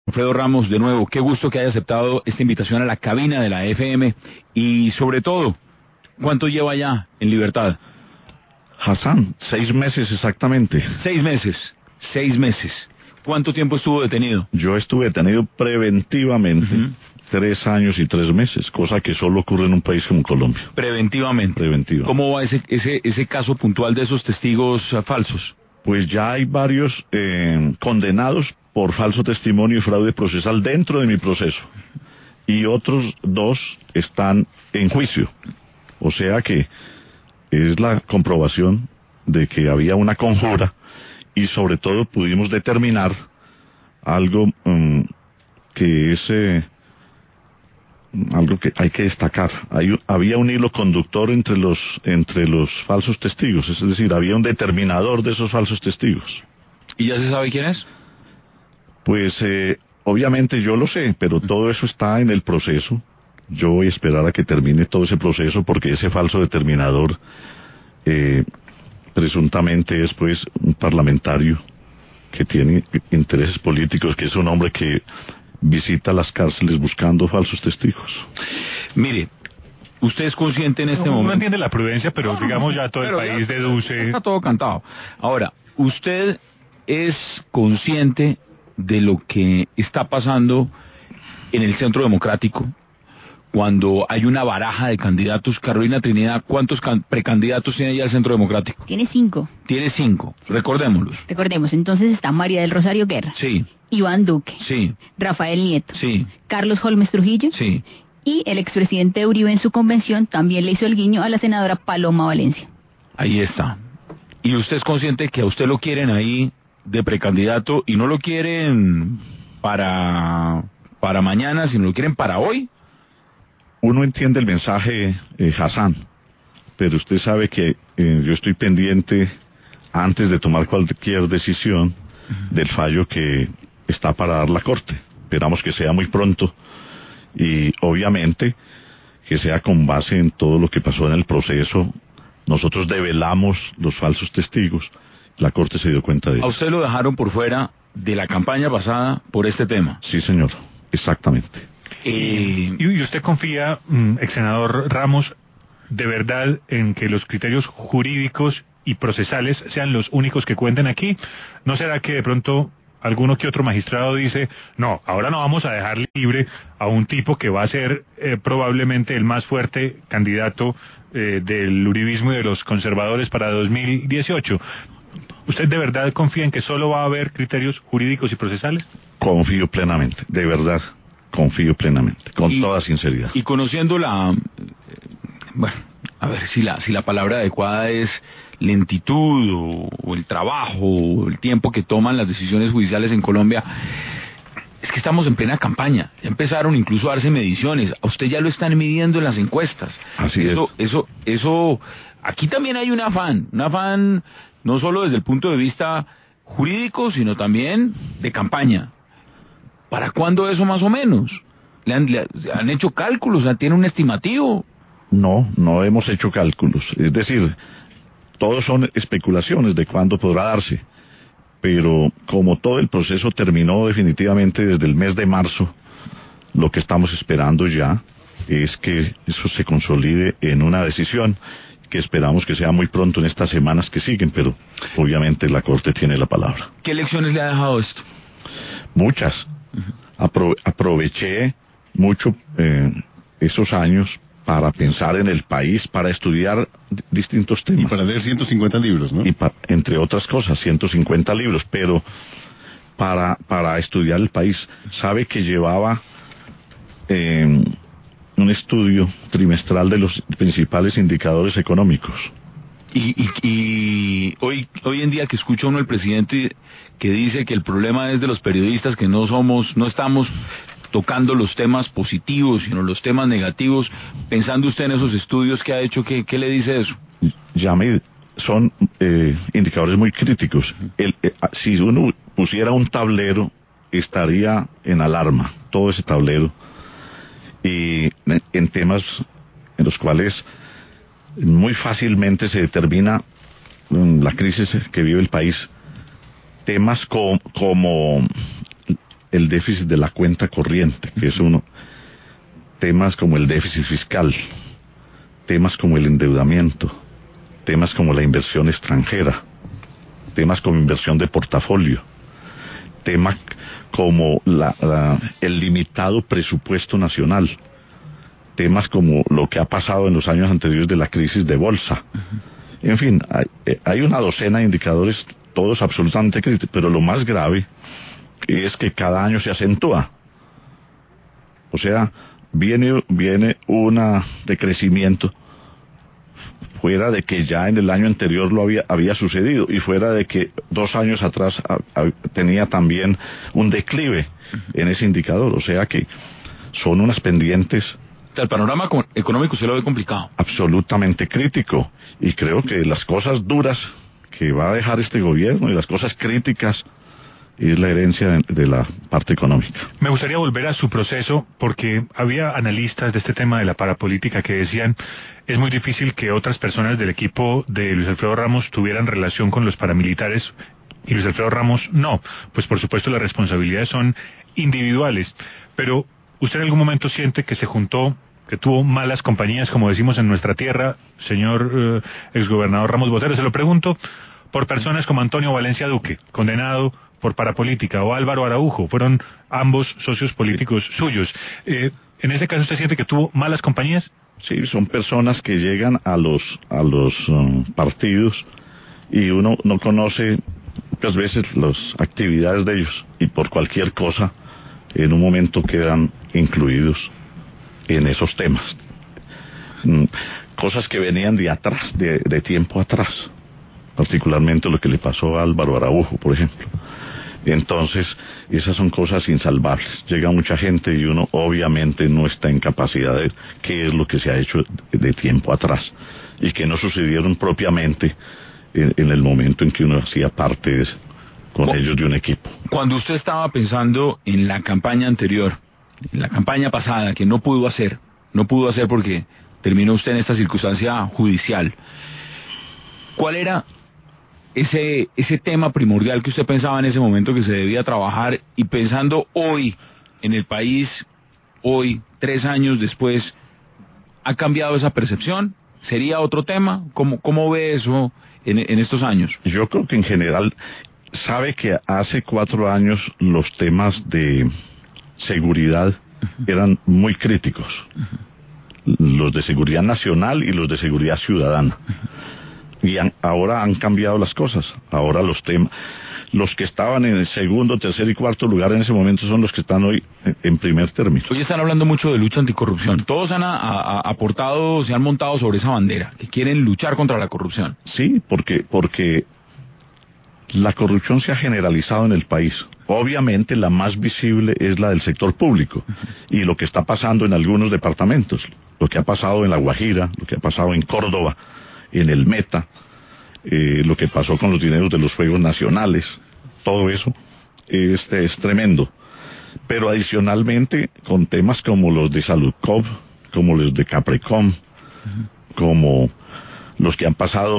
Alfredo Ramos, de nuevo, qué gusto que haya aceptado esta invitación a la cabina de la FM y sobre todo, ¿cuánto lleva ya en libertad? Hassan, 6 meses exactamente. 6 meses, 6 meses. ¿Cuánto tiempo estuvo detenido? Yo estuve detenido preventivamente 3 años y 3 meses, cosa que solo ocurre en un país como Colombia. Preventivamente. Preventiva. ¿Cómo va ese caso puntual de esos testigos falsos? Pues ya hay varios condenados por falso testimonio y fraude procesal dentro de mi proceso. Y otros 2 están en juicio. O sea que es la comprobación de que había una conjura y sobre todo pudimos determinar algo que es algo que hay que destacar. Había un hilo conductor entre los falsos testigos, es decir, había un determinador de esos falsos testigos. ¿Y ya se sabe quién es? Pues obviamente yo lo sé, pero todo eso está en el proceso. Yo voy a esperar a que termine todo ese proceso porque ese falso determinador presuntamente es pues un parlamentario que tiene intereses políticos, que es un hombre que visita las cárceles buscando falsos testigos. Mire, usted es consciente en este momento. No entiende la prudencia, pero digamos ya todo el país deduce. Está todo cantado. Ahora, usted es consciente de lo que está pasando en el Centro Democrático cuando hay una baraja de candidatos. Carolina Trinidad, ¿cuántos precandidatos tiene ya el Centro Democrático? Tiene 5. Tiene 5, recordémoslos. Recordemos, entonces está María del Rosario Guerra. Sí. Iván Duque. Sí. Rafael Nieto. Sí. Carlos Holmes Trujillo. Sí. Y el expresidente Uribe en su convención también le hizo el guiño a la senadora Paloma Valencia. Ahí está. ¿Y usted es consciente que a usted lo quieren ahí de precandidato y no lo quieren para mañana, sino lo quieren para hoy? Uno entiende el mensaje, Hassan, pero usted sabe que yo estoy pendiente, antes de tomar cualquier decisión, del fallo que está para dar la Corte. Esperamos que sea muy pronto y obviamente que sea con base en todo lo que pasó en el proceso. Nosotros develamos los falsos testigos, la Corte se dio cuenta de eso. ¿A usted lo dejaron por fuera de la campaña pasada por este tema? Sí, señor, exactamente. ¿Y usted confía, ex senador Ramos, de verdad en que los criterios jurídicos y procesales sean los únicos que cuenten aquí? ¿No será que de pronto alguno que otro magistrado dice, no, ahora no vamos a dejar libre a un tipo que va a ser probablemente el más fuerte candidato del uribismo y de los conservadores para 2018? ¿Usted de verdad confía en que solo va a haber criterios jurídicos y procesales? Confío plenamente, de verdad. Confío plenamente, con toda sinceridad. Y conociendo bueno, a ver si la palabra adecuada es lentitud o el trabajo o el tiempo que toman las decisiones judiciales en Colombia, es que estamos en plena campaña. Ya empezaron incluso a darse mediciones. A usted ya lo están midiendo en las encuestas. Así Eso, aquí también hay un afán no solo desde el punto de vista jurídico, sino también de campaña. ¿Para cuándo eso más o menos? ¿Le han hecho cálculos? ¿Tiene un estimativo? No hemos hecho cálculos. Es decir, todos son especulaciones de cuándo podrá darse. Pero como todo el proceso terminó definitivamente desde el mes de marzo, lo que estamos esperando ya es que eso se consolide en una decisión que esperamos que sea muy pronto en estas semanas que siguen, pero obviamente la Corte tiene la palabra. ¿Qué lecciones le ha dejado esto? Muchas. Aproveché mucho esos años para pensar en el país, para estudiar distintos temas. Y para leer 150 libros, ¿no? Y entre otras cosas, 150 libros, pero para estudiar el país. Sabe que llevaba un estudio trimestral de los principales indicadores económicos. Y hoy en día que escucha uno al presidente que dice que el problema es de los periodistas, que no estamos tocando los temas positivos, sino los temas negativos, pensando usted en esos estudios que ha hecho, ¿qué le dice eso? Son indicadores muy críticos. Si uno pusiera un tablero, estaría en alarma, todo ese tablero, y en temas en los cuales muy fácilmente se determina la crisis que vive el país. Temas como el déficit de la cuenta corriente, que es uno, temas como el déficit fiscal, temas como el endeudamiento, temas como la inversión extranjera, temas como inversión de portafolio, temas como el limitado presupuesto nacional, temas como lo que ha pasado en los años anteriores de la crisis de bolsa. En fin, hay una docena de indicadores, todos absolutamente críticos, pero lo más grave es que cada año se acentúa. O sea, viene una decrecimiento fuera de que ya en el año anterior lo había sucedido, y fuera de que 2 años atrás tenía también un declive en ese indicador. O sea que son unas pendientes. El panorama económico usted lo ve complicado. Absolutamente crítico, y creo que las cosas duras que va a dejar este gobierno y las cosas críticas es la herencia de la parte económica. Me gustaría volver a su proceso, porque había analistas de este tema de la parapolítica que decían: es muy difícil que otras personas del equipo de Luis Alfredo Ramos tuvieran relación con los paramilitares, y Luis Alfredo Ramos no. Pues por supuesto las responsabilidades son individuales, pero ¿usted en algún momento siente que se juntó, que tuvo malas compañías, como decimos en nuestra tierra, señor exgobernador Ramos Botero? Se lo pregunto por personas como Antonio Valencia Duque, condenado por parapolítica, o Álvaro Araujo, fueron ambos socios políticos suyos. ¿En ese caso usted siente que tuvo malas compañías? Sí, son personas que llegan a los partidos y uno no conoce muchas veces las actividades de ellos, y por cualquier cosa en un momento quedan incluidos en esos temas. Cosas que venían de atrás, de tiempo atrás, particularmente lo que le pasó a Álvaro Araujo, por ejemplo. Entonces, esas son cosas insalvables. Llega mucha gente y uno obviamente no está en capacidad de qué es lo que se ha hecho de tiempo atrás, y que no sucedieron propiamente en el momento en que uno hacía parte con ellos de un equipo. Cuando usted estaba pensando en la campaña anterior, en la campaña pasada, que no pudo hacer porque terminó usted en esta circunstancia judicial, ¿cuál era ese tema primordial que usted pensaba en ese momento que se debía trabajar? Y pensando hoy en el país, hoy, 3 años después, ¿ha cambiado esa percepción? ¿Sería otro tema? ¿Cómo ve eso en estos años? Yo creo que en general, sabe que hace 4 años los temas de seguridad eran muy críticos. Los de seguridad nacional y los de seguridad ciudadana. Y ahora han cambiado las cosas. Ahora los temas, los que estaban en el segundo, tercer y cuarto lugar en ese momento son los que están hoy en primer término. Hoy están hablando mucho de lucha anticorrupción. Todos han aportado, se han montado sobre esa bandera, que quieren luchar contra la corrupción. Sí, porque la corrupción se ha generalizado en el país. Obviamente la más visible es la del sector público, y lo que está pasando en algunos departamentos, lo que ha pasado en La Guajira, lo que ha pasado en Córdoba, en el Meta, lo que pasó con los dineros de los Juegos Nacionales, todo eso es tremendo. Pero adicionalmente, con temas como los de Saludcop, como los de Caprecom, como los que han pasado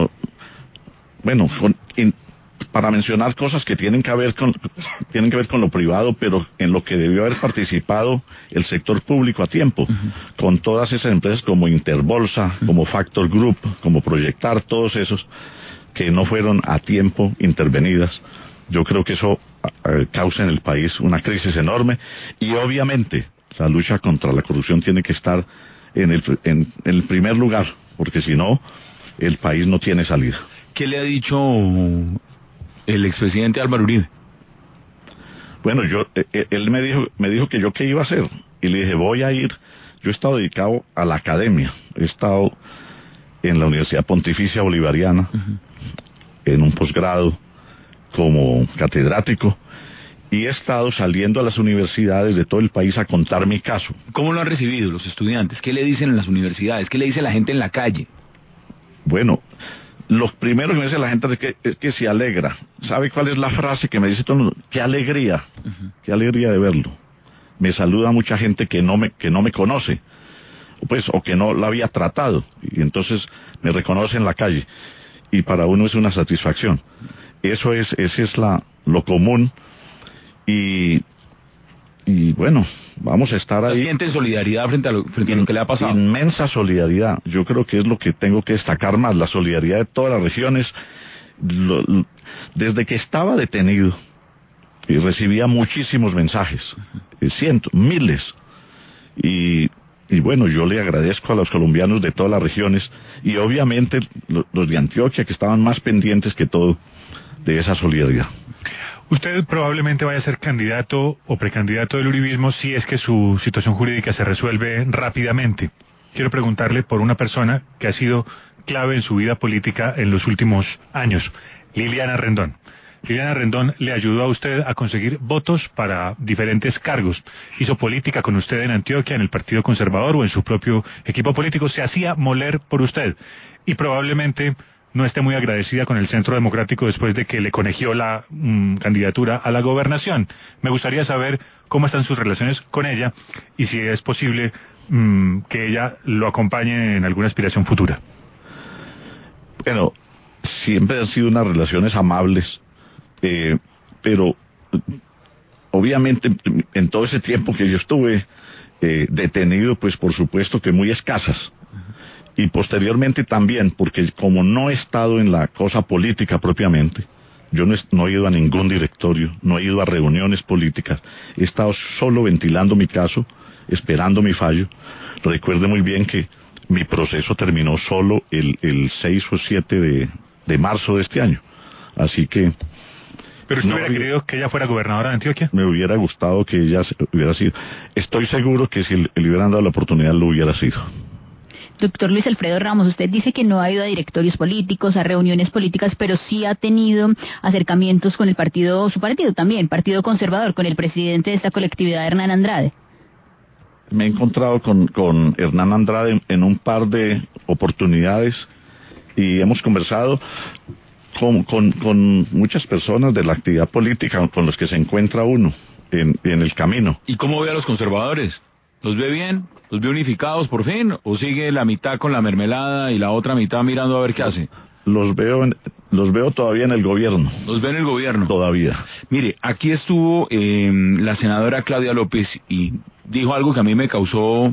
para mencionar cosas que tienen que ver con lo privado, pero en lo que debió haber participado el sector público a tiempo, con todas esas empresas como Interbolsa, como Factor Group, como Proyectar, todos esos que no fueron a tiempo intervenidas. Yo creo que eso causa en el país una crisis enorme, y obviamente la lucha contra la corrupción tiene que estar en el primer lugar, porque si no, el país no tiene salida. ¿Qué le ha dicho el expresidente Álvaro Uribe? Bueno, él me dijo que yo qué iba a hacer, y le dije, voy a ir. Yo he estado dedicado a la academia, he estado en la Universidad Pontificia Bolivariana, en un posgrado como catedrático, y he estado saliendo a las universidades de todo el país a contar mi caso. ¿Cómo lo han recibido los estudiantes? ¿Qué le dicen en las universidades? ¿Qué le dice la gente en la calle? Bueno, lo primero que me dice la gente es que se alegra. ¿Sabe cuál es la frase que me dice todo el mundo? ¡Qué alegría! ¡Qué alegría de verlo! Me saluda mucha gente que no me conoce, pues, o que no la había tratado, y entonces me reconoce en la calle, y para uno es una satisfacción. Ese es lo común, y bueno, vamos a estar ahí. ¿Sienten solidaridad frente a lo que le ha pasado? Inmensa solidaridad. Yo creo que es lo que tengo que destacar más, la solidaridad de todas las regiones. Desde que estaba detenido, y recibía muchísimos mensajes, cientos, miles. Y bueno, yo le agradezco a los colombianos de todas las regiones, y obviamente los de Antioquia, que estaban más pendientes que todo de esa solidaridad. Usted probablemente vaya a ser candidato o precandidato del uribismo si es que su situación jurídica se resuelve rápidamente. Quiero preguntarle por una persona que ha sido clave en su vida política en los últimos años, Liliana Rendón. Liliana Rendón le ayudó a usted a conseguir votos para diferentes cargos. Hizo política con usted en Antioquia, en el Partido Conservador o en su propio equipo político. Se hacía moler por usted. Y probablemente no esté muy agradecida con el Centro Democrático después de que le conegió la candidatura a la gobernación. Me gustaría saber cómo están sus relaciones con ella y si es posible que ella lo acompañe en alguna aspiración futura. Bueno, siempre han sido unas relaciones amables, pero obviamente en todo ese tiempo que yo estuve detenido, pues por supuesto que muy escasas. Y posteriormente también, porque como no he estado en la cosa política propiamente, yo no he ido a ningún directorio, no he ido a reuniones políticas, he estado solo ventilando mi caso, esperando mi fallo. Recuerde muy bien que mi proceso terminó solo el 6 o 7 de marzo de este año. Así que... ¿Pero usted hubiera querido que ella fuera gobernadora de Antioquia? Me hubiera gustado que ella hubiera sido. Estoy seguro que si le hubieran dado la oportunidad lo hubiera sido. Doctor Luis Alfredo Ramos, usted dice que no ha ido a directorios políticos, a reuniones políticas, pero sí ha tenido acercamientos con su partido también, Partido Conservador, con el presidente de esta colectividad, Hernán Andrade. Me he encontrado con Hernán Andrade en un par de oportunidades y hemos conversado con muchas personas de la actividad política con los que se encuentra uno en el camino. ¿Y cómo ve a los conservadores? ¿Los ve bien? ¿Los ve unificados por fin? ¿O sigue la mitad con la mermelada y la otra mitad mirando a ver qué hace? Los veo todavía en el gobierno. ¿Los ve en el gobierno? Todavía. Mire, aquí estuvo la senadora Claudia López y dijo algo que a mí me causó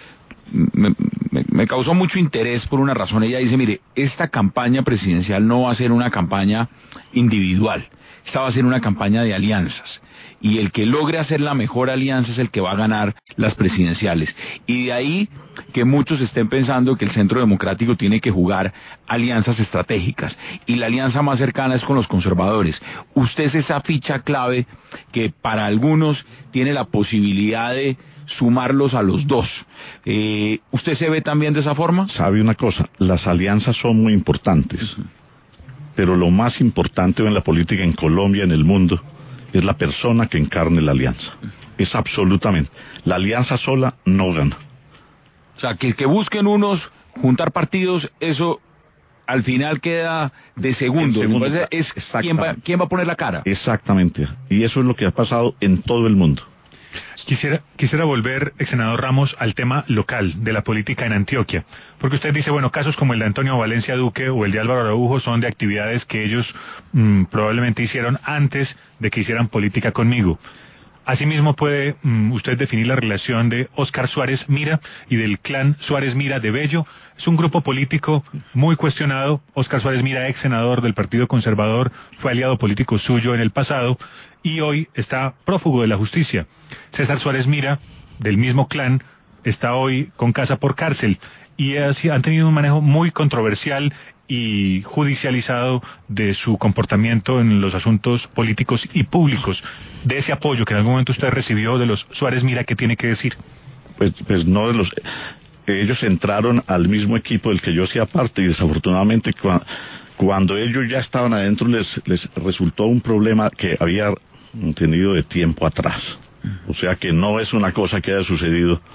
mucho interés por una razón. Ella dice, mire, esta campaña presidencial no va a ser una campaña individual, esta va a ser una campaña de alianzas. Y el que logre hacer la mejor alianza es el que va a ganar las presidenciales. Y de ahí que muchos estén pensando que el Centro Democrático tiene que jugar alianzas estratégicas. Y la alianza más cercana es con los conservadores. Usted es esa ficha clave que para algunos tiene la posibilidad de sumarlos a los dos. ¿Usted se ve también de esa forma? Sabe una cosa, las alianzas son muy importantes. Pero lo más importante en la política en Colombia, en el mundo, es la persona que encarne la alianza. Es absolutamente. La alianza sola no gana. O sea, que busquen unos juntar partidos, eso al final queda de segundo. Es ¿quién va a poner la cara? Exactamente. Y eso es lo que ha pasado en todo el mundo. Quisiera volver, ex senador Ramos, al tema local de la política en Antioquia, porque usted dice, bueno, casos como el de Antonio Valencia Duque o el de Álvaro Araujo son de actividades que ellos probablemente hicieron antes de que hicieran política conmigo. Asimismo puede usted definir la relación de Óscar Suárez Mira y del clan Suárez Mira de Bello. Es un grupo político muy cuestionado. Óscar Suárez Mira, ex senador del Partido Conservador, fue aliado político suyo en el pasado y hoy está prófugo de la justicia. César Suárez Mira, del mismo clan, está hoy con casa por cárcel y han tenido un manejo muy controversial y judicializado de su comportamiento en los asuntos políticos y públicos. De ese apoyo que en algún momento usted recibió de los Suárez Mira, ¿qué tiene que decir? Pues no de los... Ellos entraron al mismo equipo del que yo hacía parte y desafortunadamente cuando ellos ya estaban adentro les resultó un problema que había tenido de tiempo atrás. O sea que no es una cosa que haya sucedido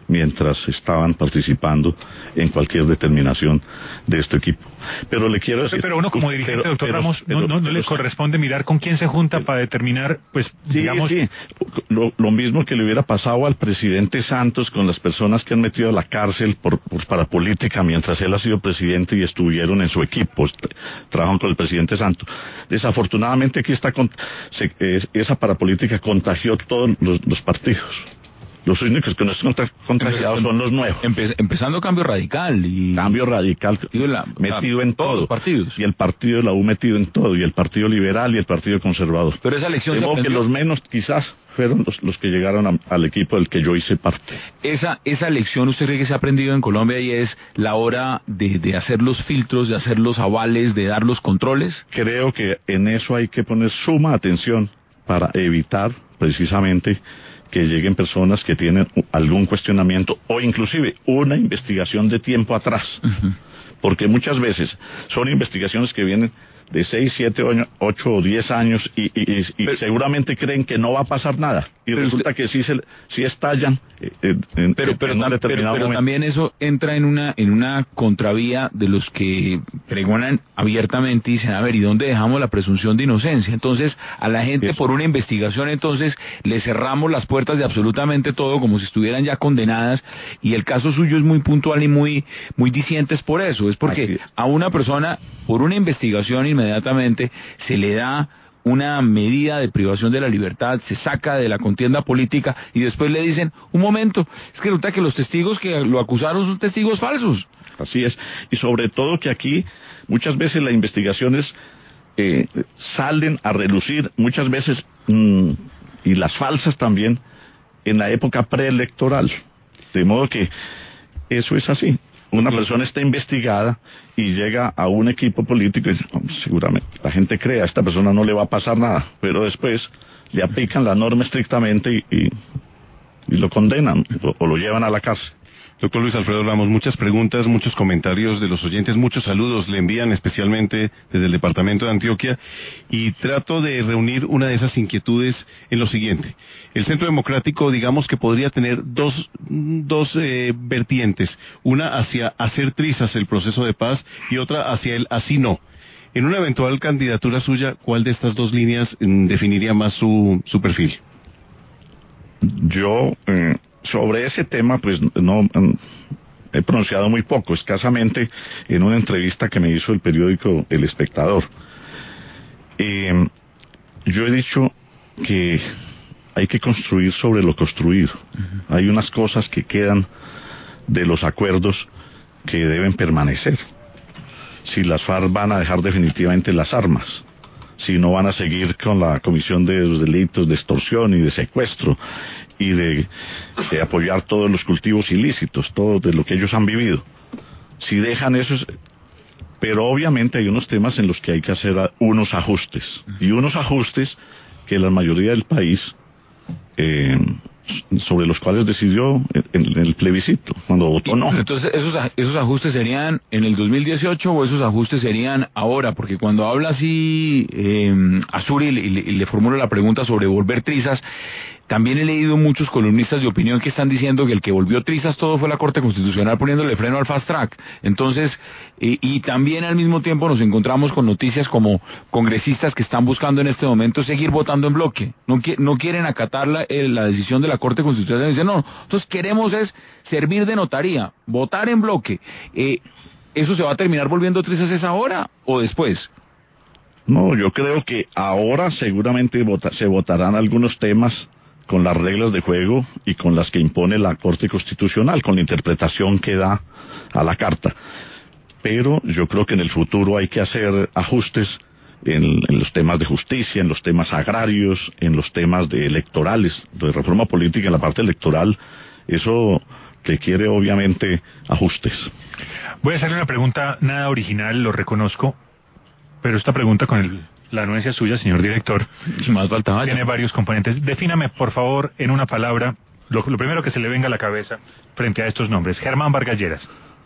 mientras estaban participando en cualquier determinación de este equipo. Pero le quiero decir... Pero uno como dirigente, doctor Ramos, no le corresponde mirar con quién se junta para determinar, pues, sí, digamos... Sí, lo mismo que le hubiera pasado al presidente Santos con las personas que han metido a la cárcel para política mientras él ha sido presidente y estuvieron en su equipo, trabajan con el presidente Santos. Desafortunadamente aquí esa parapolítica contagió todos los partidos. Los únicos que no están contagiados son los nuevos. Empezando Cambio Radical. Cambio Radical metido en todos todo. Los partidos. Y el partido de la U metido en todo. Y el Partido Liberal y el Partido Conservador. Pero esa elección se aprendió. Que los menos quizás fueron los que llegaron al equipo del que yo hice parte. Esa lección, ¿usted cree que se ha aprendido en Colombia y es la hora de hacer los filtros, de hacer los avales, de dar los controles? Creo que en eso hay que poner suma atención para evitar precisamente que lleguen personas que tienen algún cuestionamiento o inclusive una investigación de tiempo atrás. Uh-huh. Porque muchas veces son investigaciones que vienen de 6, 7, 8 o 10 años y seguramente creen que no va a pasar nada. Y resulta que sí estallan pero también eso entra en una contravía de los que pregonan abiertamente y dicen, a ver, ¿y dónde dejamos la presunción de inocencia? Entonces, a la gente por una investigación, entonces, le cerramos las puertas de absolutamente todo como si estuvieran ya condenadas, y el caso suyo es muy puntual y muy dicientes por eso. Es porque a una persona, por una investigación inmediatamente, se le da una medida de privación de la libertad, se saca de la contienda política y después le dicen, un momento, es que resulta que los testigos que lo acusaron son testigos falsos. Así es, y sobre todo que aquí muchas veces las investigaciones salen a relucir, muchas veces, y las falsas también, en la época preelectoral, de modo que eso es así. Una persona está investigada y llega a un equipo político y seguramente la gente cree, a esta persona no le va a pasar nada, pero después le aplican la norma estrictamente y lo condenan o lo llevan a la cárcel. Doctor Luis Alfredo Ramos, muchas preguntas, muchos comentarios de los oyentes, muchos saludos le envían especialmente desde el departamento de Antioquia, y trato de reunir una de esas inquietudes en lo siguiente. El Centro Democrático, digamos que podría tener dos vertientes, una hacia hacer trizas el proceso de paz y otra hacia el así no. En una eventual candidatura suya, ¿cuál de estas dos líneas definiría más su perfil? Yo... sobre ese tema, pues no he pronunciado muy poco, escasamente en una entrevista que me hizo el periódico El Espectador. Yo he dicho que hay que construir sobre lo construido. Uh-huh. Hay unas cosas que quedan de los acuerdos que deben permanecer. Si las FARC van a dejar definitivamente las armas, si no van a seguir con la comisión de los delitos de extorsión y de secuestro, y de apoyar todos los cultivos ilícitos, todo de lo que ellos han vivido. Si dejan eso, pero obviamente hay unos temas en los que hay que hacer unos ajustes, y unos ajustes que la mayoría del país, sobre los cuales decidió en el plebiscito, cuando votó no. Entonces, ¿esos ajustes serían en el 2018 o esos ajustes serían ahora? Porque cuando habla así Azuri y le formulo la pregunta sobre volver trizas, también he leído muchos columnistas de opinión que están diciendo que el que volvió trizas todo fue la Corte Constitucional poniéndole freno al fast track. Entonces, y también al mismo tiempo nos encontramos con noticias como congresistas que están buscando en este momento seguir votando en bloque. No quieren acatar la decisión de la Corte Constitucional. Dicen, no, nosotros queremos es servir de notaría, votar en bloque. ¿Eso se va a terminar volviendo trizas es ahora o después? No, yo creo que ahora seguramente se votarán algunos temas con las reglas de juego y con las que impone la Corte Constitucional, con la interpretación que da a la Carta. Pero yo creo que en el futuro hay que hacer ajustes en los temas de justicia, en los temas agrarios, en los temas electorales, de reforma política en la parte electoral. Eso requiere obviamente ajustes. Voy a hacerle una pregunta nada original, lo reconozco, pero esta pregunta con la anuencia suya, señor director, más faltaba tiene varios componentes. Defíname, por favor, en una palabra, lo primero que se le venga a la cabeza frente a estos nombres. Germán Vargas Lleras.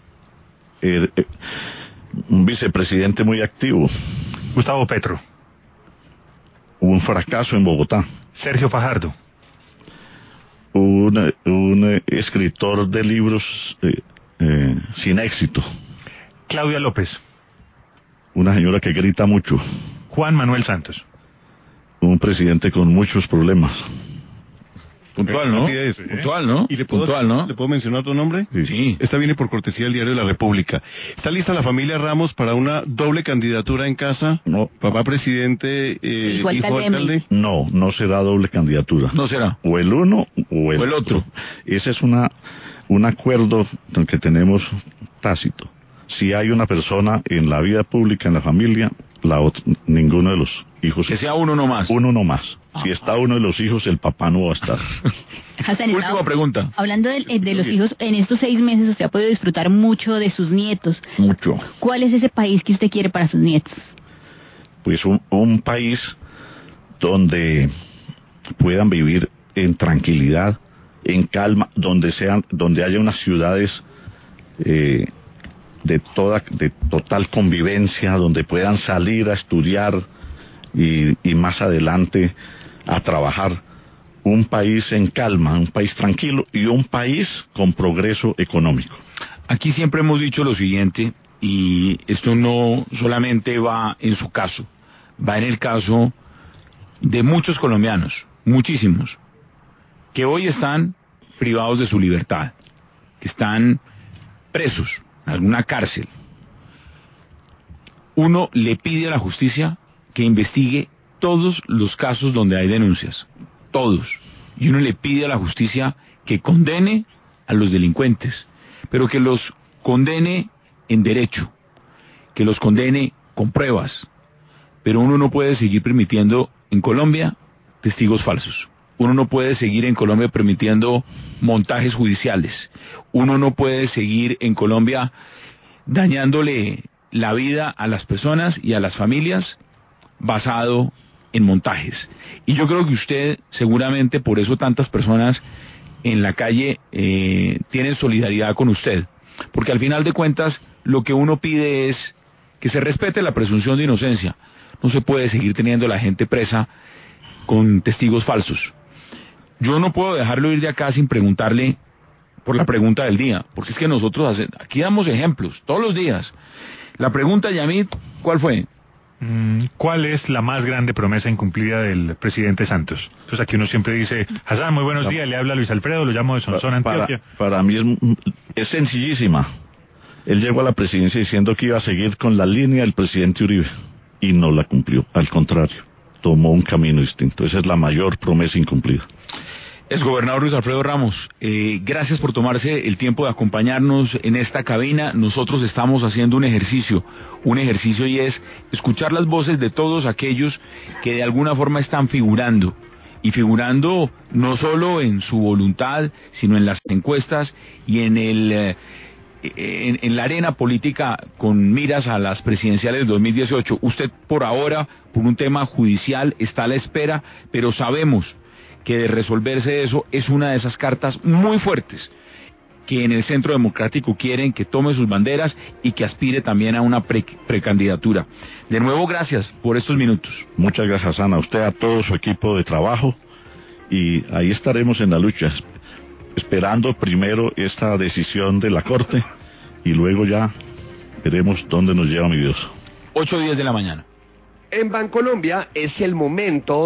Un vicepresidente muy activo. Gustavo Petro. Un fracaso en Bogotá. Sergio Fajardo. Un un escritor de libros sin éxito. Claudia López. Una señora que grita mucho. Juan Manuel Santos. Un presidente con muchos problemas. Puntual, ¿no? Así es. Puntual, ¿no? ¿Y le puedo, Puntual, ¿no? ¿le puedo mencionar tu nombre? Sí. Esta viene por cortesía del Diario de la República. ¿Está lista la familia Ramos para una doble candidatura en casa? No. Papá presidente, hijo alcalde. No será doble candidatura. No será. O el uno o el otro. Ese es un acuerdo que tenemos tácito. Si hay una persona en la vida pública, en la familia, ninguno de los hijos. Que sea uno nomás. Uno nomás. Si está uno de los hijos, el papá no va a estar. Hassan, Última pregunta. Hablando de los hijos, en estos 6 meses usted ha podido disfrutar mucho de sus nietos. Mucho. ¿Cuál es ese país que usted quiere para sus nietos? Pues un país donde puedan vivir en tranquilidad, en calma, donde haya unas ciudades de total convivencia, donde puedan salir a estudiar y más adelante a trabajar. Un país en calma, un país tranquilo y un país con progreso económico. Aquí siempre hemos dicho lo siguiente, y esto no solamente va en su caso, va en el caso de muchos colombianos, muchísimos, que hoy están privados de su libertad, que están presos en alguna cárcel. Uno le pide a la justicia que investigue todos los casos donde hay denuncias, todos. Y uno le pide a la justicia que condene a los delincuentes, pero que los condene en derecho, que los condene con pruebas. Pero uno no puede seguir permitiendo en Colombia testigos falsos. Uno no puede seguir en Colombia permitiendo montajes judiciales. Uno no puede seguir en Colombia dañándole la vida a las personas y a las familias basado en montajes. Y yo creo que usted, seguramente por eso tantas personas en la calle tienen solidaridad con usted, porque al final de cuentas lo que uno pide es que se respete la presunción de inocencia. No se puede seguir teniendo a la gente presa con testigos falsos. Yo no puedo dejarlo ir de acá sin preguntarle por la pregunta del día, porque es que nosotros aquí damos ejemplos todos los días. La pregunta, Yamit, ¿cuál fue? ¿Cuál es la más grande promesa incumplida del presidente Santos? Entonces aquí uno siempre dice, Hassan, muy buenos días, le habla Luis Alfredo, lo llamo de Sonsón, Antioquia. Para mí es sencillísima. Él llegó a la presidencia diciendo que iba a seguir con la línea del presidente Uribe y no la cumplió, al contrario, tomó un camino distinto. Esa es la mayor promesa incumplida. Exgobernador Luis Alfredo Ramos, gracias por tomarse el tiempo de acompañarnos en esta cabina. Nosotros estamos haciendo un ejercicio y es escuchar las voces de todos aquellos que de alguna forma están figurando, y figurando no solo en su voluntad, sino en las encuestas y en la arena política con miras a las presidenciales del 2018. Usted por ahora, por un tema judicial, está a la espera, pero sabemos que de resolverse eso es una de esas cartas muy fuertes que en el Centro Democrático quieren que tome sus banderas y que aspire también a una precandidatura. De nuevo, gracias por estos minutos. Muchas gracias, Ana, a usted, a todo su equipo de trabajo, y ahí estaremos en la lucha, esperando primero esta decisión de la Corte y luego ya veremos dónde nos lleva mi Dios. 8:10 de la mañana. En Bancolombia es el momento